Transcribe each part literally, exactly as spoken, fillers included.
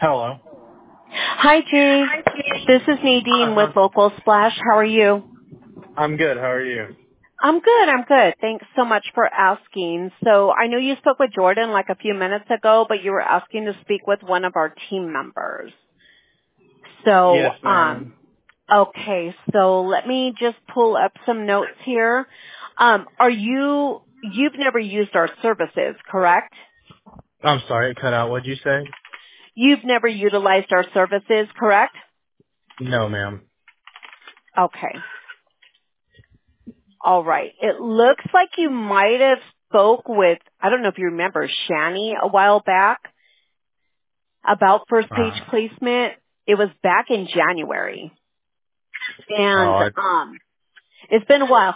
Hello. Hi, Jay. This is Nadine with Uh-huh. Local Splash. How are you? I'm good. How are you? I'm good. I'm good. Thanks so much for asking. So I know you spoke with Jordan like a few minutes ago, but you were asking to speak with one of our team members. So, Yes, um, ma'am. okay. So let me just pull up some notes here. Um, are you, you've never used our services, correct? I'm sorry, it cut out. What'd you say? You've never utilized our services, correct? No, ma'am. Okay. All right. It looks like you might have spoke with, I don't know if you remember, Shani a while back about first page Uh, placement. It was back in January. oh, And I, um it's been a while.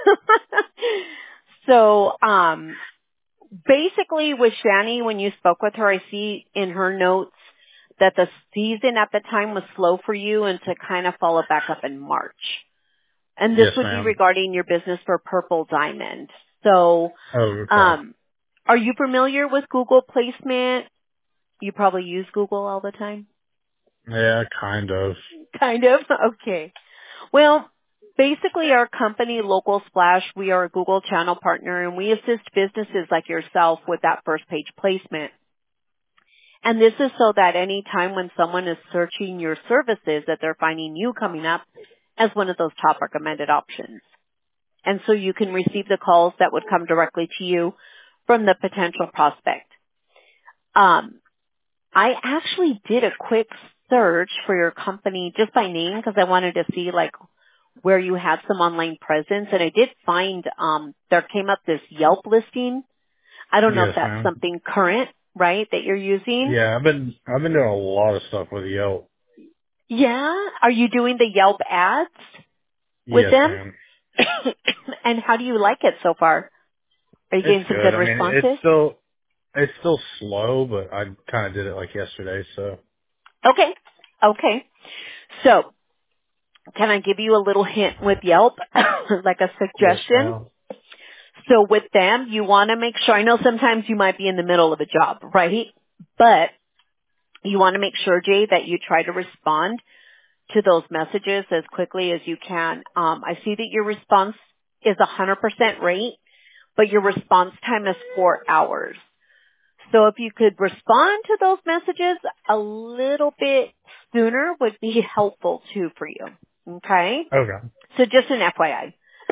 so um basically with Shani, when you spoke with her, I see in her notes that the season at the time was slow for you and to kind of follow back up in March. And this yes, would be ma'am. regarding your business for Purple Diamond. So Oh, okay. Um, are you familiar with Google placement? You probably use Google all the time. Yeah, kind of. Kind of. Okay. Well, basically our company, Local Splash, we are a Google channel partner and we assist businesses like yourself with that first page placement. And this is so that any time when someone is searching your services that they're finding you coming up as one of those top recommended options. And so you can receive the calls that would come directly to you from the potential prospect. Um, I actually did a quick search for your company just by name because I wanted to see like where you had some online presence, and I did find um there came up this Yelp listing. I don't know if Yes, that's ma'am. something current, right, that you're using. Yeah, I've been, I've been doing a lot of stuff with Yelp. Yeah. Are you doing the Yelp ads with Yes, them? ma'am. And how do you like it so far? Are you It's getting some good. good I mean, it's responses? still, it's still slow, but I kind of did it like yesterday, so. Okay. Okay. So can I give you a little hint with Yelp, like a Yes, suggestion? ma'am. So with them, you want to make sure, I know sometimes you might be in the middle of a job, right? But you want to make sure, Jay, that you try to respond to those messages as quickly as you can. Um, I see that your response is one hundred percent rate, but your response time is four hours. So if you could respond to those messages a little bit sooner would be helpful too for you. Okay? Okay. So just an F Y I.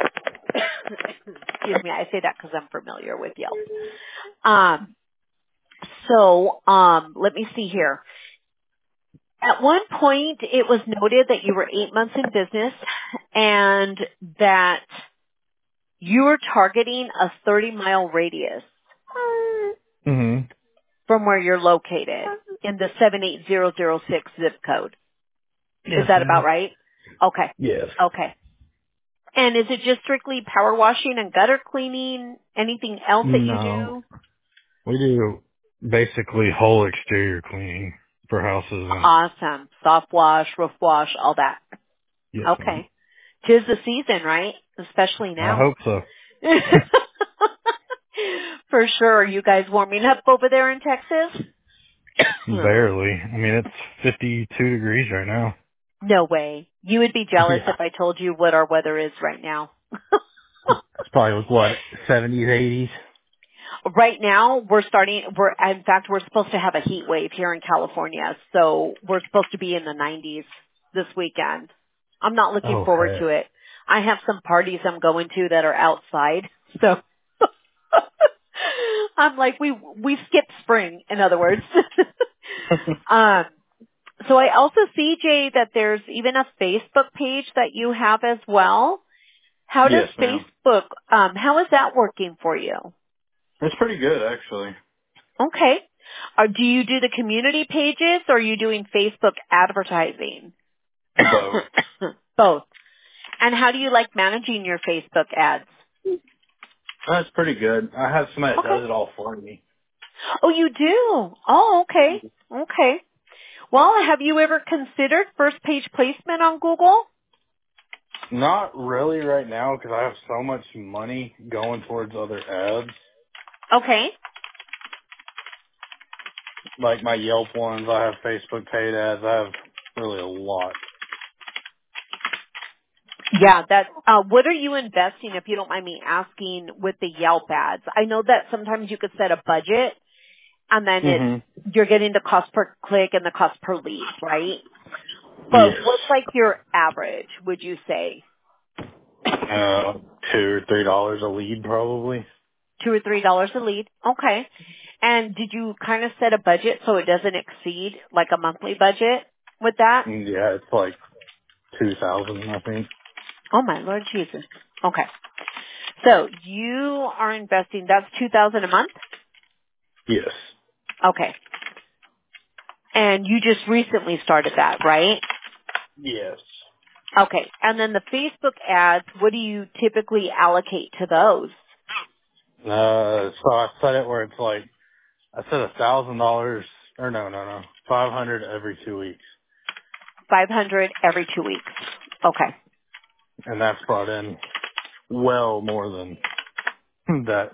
Excuse me, I say that because I'm familiar with Yelp. Um, So, um, let me see here. At one point, it was noted that you were eight months in business and that you were targeting a thirty mile radius hmm from where you're located in the seven eight zero zero six zip code. Is Yes, that about ma'am. right? Okay. Yes. Okay. And is it just strictly power washing and gutter cleaning? Anything else that you No. do? We do basically whole exterior cleaning for houses and Awesome. Soft wash, roof wash, all that. yes, ma'am. Okay. Tis the season, right? Especially I now. hope so. For sure. Are you guys warming up over there in Texas? Barely. I mean, it's fifty-two degrees right now. No way. You would be jealous Yeah. if I told you what our weather is right now. It's probably what, seventies, eighties? Right now, we're starting, we're, in fact, we're supposed to have a heat wave here in California, so we're supposed to be in the nineties this weekend. I'm not looking Oh, forward to heck. it. I have some parties I'm going to that are outside, so I'm like, we, we skipped spring, in other words. um, so I also see, Jay, that there's even a Facebook page that you have as well. How does Yes, ma'am. Facebook, um, how is that working for you? It's pretty good, actually. Okay. Or do you do the community pages or are you doing Facebook advertising? Both. Both. And how do you like managing your Facebook ads? That's pretty good. I have somebody that Okay. does it all for me. Oh, you do? Oh, okay. Okay. Well, have you ever considered first page placement on Google? Not really right now because I have so much money going towards other ads. Okay. like my Yelp ones. I have Facebook paid ads. I have really a lot. Yeah, that, uh, what are you investing, if you don't mind me asking, with the Yelp ads? I know that sometimes you could set a budget and then it's, Mhm. you're getting the cost per click and the cost per lead, right? But Yes. what's like your average, would you say? Uh, two or three dollars a lead, probably. Two or three dollars a lead? Okay. And did you kind of set a budget so it doesn't exceed like a monthly budget with that? And yeah, it's like two thousand, I think. Oh my Lord Jesus. Okay. So you are investing, that's two thousand a month? Yes. Okay. And you just recently started that, right? Yes. Okay. And then the Facebook ads, what do you typically allocate to those? Uh, so I set it where it's like I said a thousand dollars, or no, no, no, five hundred every two weeks, five hundred every two weeks. Okay. and that's brought in well more than that.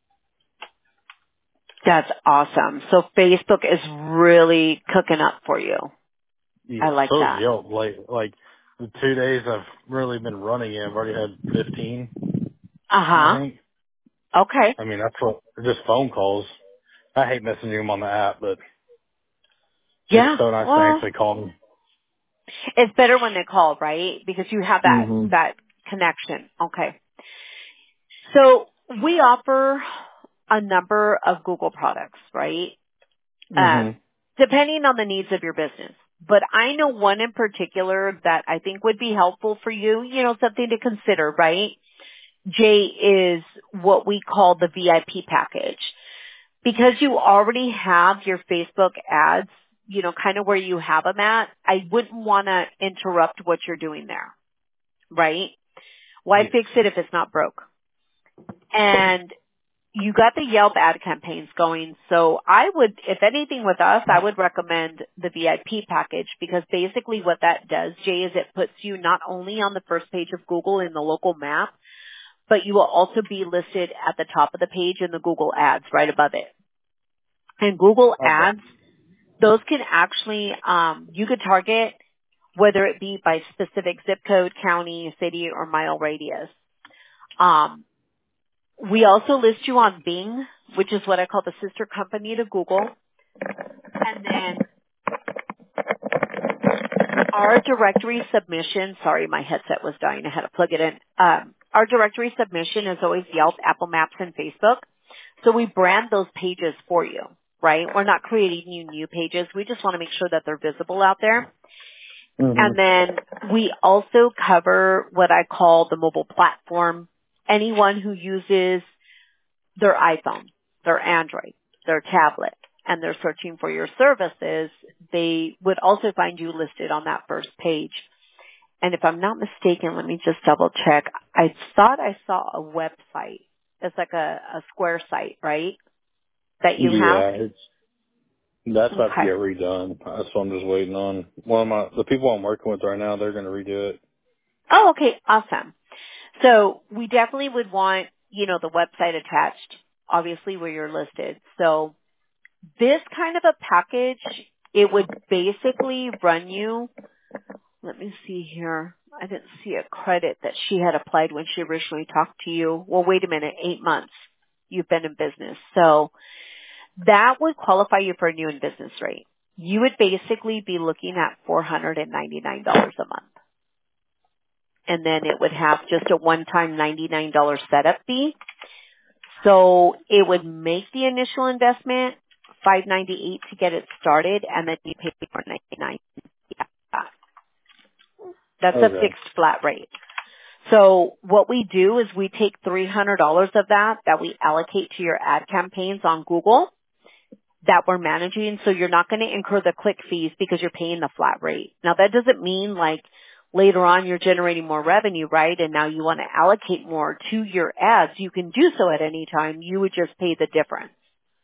That's awesome. So Facebook is really cooking up for you. I Yeah, like so is that. Yelp. Like, like the two days I've really been running it, I've already had fifteen, Uh I huh. think. Okay. I mean, that's what just phone calls. I hate messaging them on the app, but it's Yeah. so nice to Well, actually call them. it's better when they call, right? Because you have that, Mhm. that connection. Okay. So we offer a number of Google products, right? Um, Mhm. depending on the needs of your business. But I know one in particular that I think would be helpful for you, you know, something to consider, right? Jay, is what we call the V I P package. Because you already have your Facebook ads, you know, kind of where you have them at, I wouldn't want to interrupt what you're doing there, right? Why Yes. fix it if it's not broke? And you got the Yelp ad campaigns going, so I would, if anything with us, I would recommend the V I P package because basically what that does, Jay, is it puts you not only on the first page of Google in the local map, but you will also be listed at the top of the page in the Google ads right above it. And Google Okay. ads, those can actually, um, you could target whether it be by specific zip code, county, city, or mile radius. Um, we also list you on Bing, which is what I call the sister company to Google. And then our directory submission, sorry, my headset was dying. I had to plug it in. Um, our directory submission is always Yelp, Apple Maps, and Facebook. So we brand those pages for you, right? We're not creating you new pages. We just want to make sure that they're visible out there. And Mhm. then we also cover what I call the mobile platform. Anyone who uses their iPhone, their Android, their tablet, and they're searching for your services, they would also find you listed on that first page. And if I'm not mistaken, let me just double check. I thought I saw a website. It's like a, a square site, right? That you have? Yeah, it's that's about to get Okay. redone. That's what I'm just waiting on. One of my the people I'm working with right now, they're going to redo it. Oh, okay. Awesome. So we definitely would want, you know, the website attached, obviously where you're listed. So this kind of a package, it would basically run you, let me see here. I didn't see a credit that she had applied when she originally talked to you. Well, wait a minute, eight months you've been in business. So that would qualify you for a new in business rate. You would basically be looking at four hundred ninety-nine dollars a month. And then it would have just a one-time ninety-nine dollars setup fee. So it would make the initial investment five ninety-eight to get it started, and then you pay four ninety-nine. Yeah, that's a Okay. fixed flat rate. So what we do is we take three hundred dollars of that that we allocate to your ad campaigns on Google that we're managing. So you're not going to incur the click fees because you're paying the flat rate. Now that doesn't mean like later on you're generating more revenue, right? And now you want to allocate more to your ads. You can do so at any time. You would just pay the difference.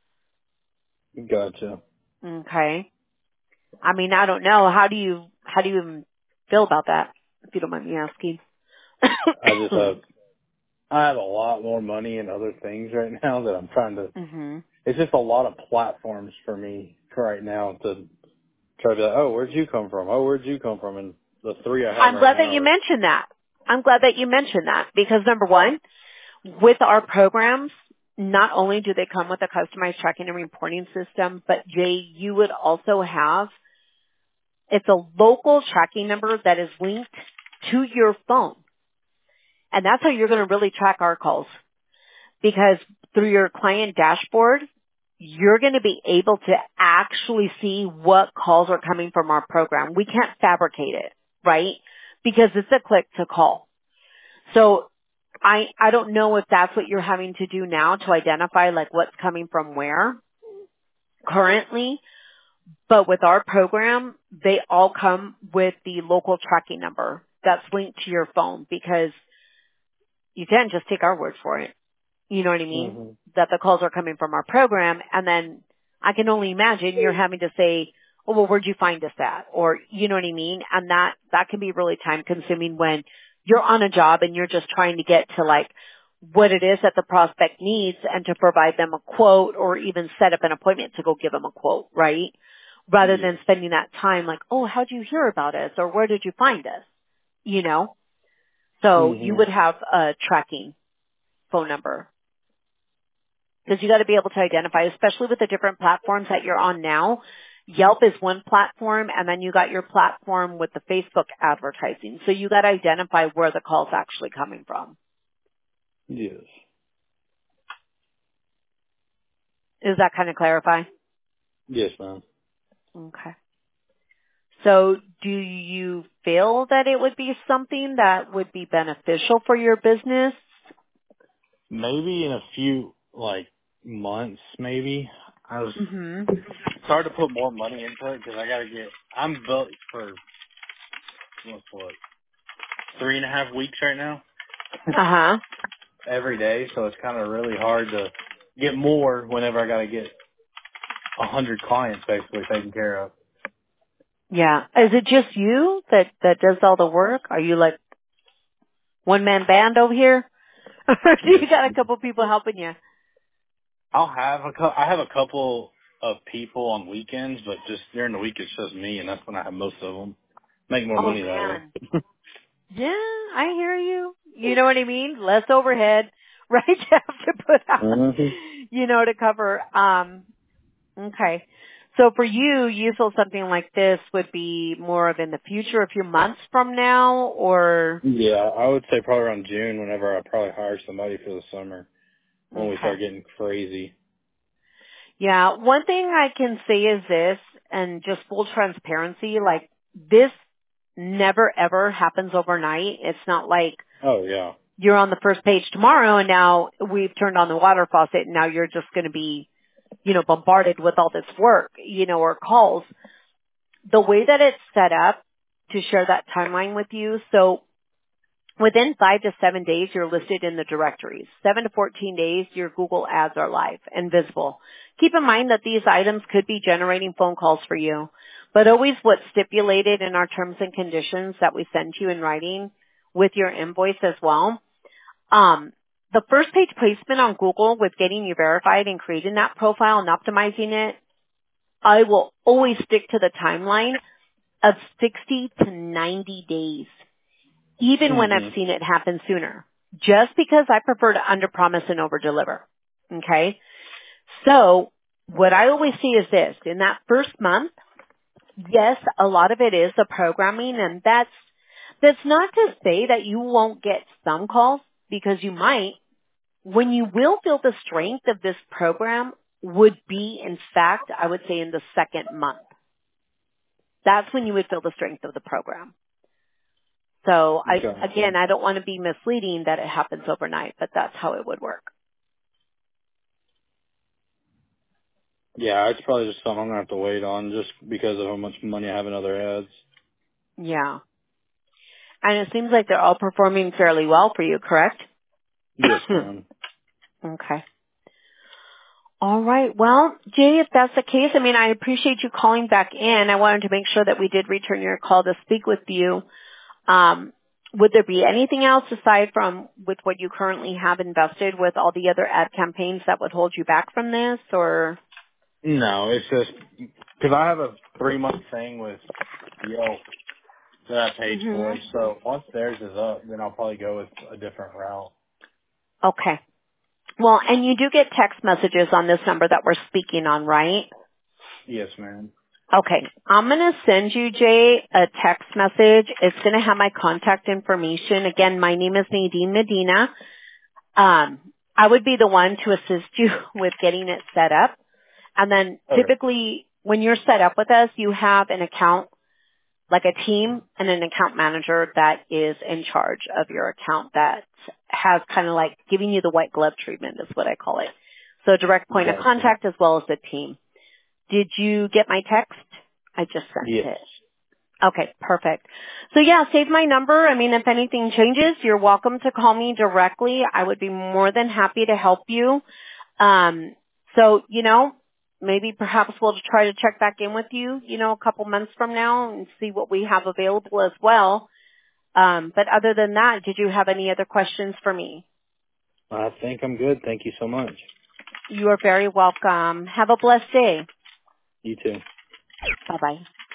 Gotcha. Okay. I mean, I don't know. How do you, how do you even feel about that? If you don't mind me asking. I just have I have a lot more money and other things right now that I'm trying to. mhm. It's just a lot of platforms for me right now to try to be like, oh, where'd you come from? Oh, where'd you come from? And the three I have I'm right glad that now you are, mentioned that. I'm glad that you mentioned that because number one, with our programs, not only do they come with a customized tracking and reporting system, but Jay, you would also have, it's a local tracking number that is linked to your phone. And that's how you're going to really track our calls because through your client dashboard, you're going to be able to actually see what calls are coming from our program. We can't fabricate it, right? Because it's a click to call. So I, I don't know if that's what you're having to do now to identify like what's coming from where currently, but with our program, they all come with the local tracking number that's linked to your phone because you can't just take our word for it. You know what I mean? hmm That the calls are coming from our program and then I can only imagine you're having to say, oh, well, where'd you find us at? Or, you know what I mean? And that, that can be really time consuming when you're on a job and you're just trying to get to like what it is that the prospect needs and to provide them a quote or even set up an appointment to go give them a quote, right? Rather Yeah. than spending that time like, oh, how'd you hear about us? Or where did you find us? You know? So you hmm would have a tracking phone number. Because you got to be able to identify, especially with the different platforms that you're on now. Yelp is one platform, and then you got your platform with the Facebook advertising. So you got to identify where the call's actually coming from. Yes. Does that kind of clarify? Yes, ma'am. Okay. So do you feel that it would be something that would be beneficial for your business? Maybe in a few, like, months, maybe. I was Mm-hmm. starting to put more money into it because I got to get, I'm built for, what's what, three and a half weeks right now. Uh-huh. Every day, so it's kind of really hard to get more whenever I got to get a hundred clients basically taken care of. Yeah. Is it just you that, that does all the work? Are you like one-man band over here? Or do you Yes. got a couple people helping you? I'll have a cou- I have a couple of people on weekends, but just during the week it's just me, and that's when I have most of them. Make more Oh money that way. man. Yeah, I hear you. You know what I mean? Less overhead, right? You have to put out, hmm you know, to cover. Um, okay. So for you, you feel something like this would be more of in the future, a few months from now, or? Yeah, I would say probably around June, whenever I probably hire somebody for the summer when we Okay. start getting crazy. Yeah, one thing I can say is this, and just full transparency, like this never ever happens overnight. It's not like Oh yeah. you're on the first page tomorrow and now we've turned on the water faucet and now you're just going to be, you know, bombarded with all this work, you know, or calls. The way that it's set up to share that timeline with you, so within five to seven days, you're listed in the directories. Seven to fourteen days, your Google ads are live and visible. Keep in mind that these items could be generating phone calls for you, but always what's stipulated in our terms and conditions that we send you in writing with your invoice as well. Um, the first page placement on Google with getting you verified and creating that profile and optimizing it, I will always stick to the timeline of sixty to ninety days, even when I've hmm seen it happen sooner, just because I prefer to underpromise and overdeliver. Okay? So what I always see is this, in that first month, yes, a lot of it is the programming, and that's, that's not to say that you won't get some calls, because you might. When you will feel the strength of this program would be, in fact, I would say in the second month. That's when you would feel the strength of the program. So I, Gotcha. again, I don't want to be misleading that it happens overnight, but that's how it would work. Yeah, it's probably just something I'm gonna have to wait on, just because of how much money I have in other ads. Yeah. And it seems like they're all performing fairly well for you, correct? Yes, ma'am. Okay. All right. Well, Jay, if that's the case, I mean, I appreciate you calling back in. I wanted to make sure that we did return your call to speak with you. Um, would there be anything else aside from with what you currently have invested with all the other ad campaigns that would hold you back from this, or? No, it's just Because I have a three month thing with Yelp that I paid for. Mhm. So once theirs is up, then I'll probably go with a different route. Okay. Well, and you do get text messages on this number that we're speaking on, right? Yes, ma'am. Okay. I'm going to send you, Jay, a text message. It's going to have my contact information. Again, my name is Nadine Medina. Um, I would be the one to assist you with getting it set up. And then Okay. typically when you're set up with us, you have an account, like a team and an account manager that is in charge of your account that has kind of like giving you the white glove treatment is what I call it. So a direct point of Gotcha. contact as well as the team. Did you get my text? I just sent Yes. it. Okay, perfect. So yeah, save my number. I mean, if anything changes, you're welcome to call me directly. I would be more than happy to help you. Um, so, you know, maybe perhaps we'll try to check back in with you, you know, a couple months from now and see what we have available as well. Um, but other than that, did you have any other questions for me? I think I'm good. Thank you so much. You are very welcome. Have a blessed day. You too. Bye bye.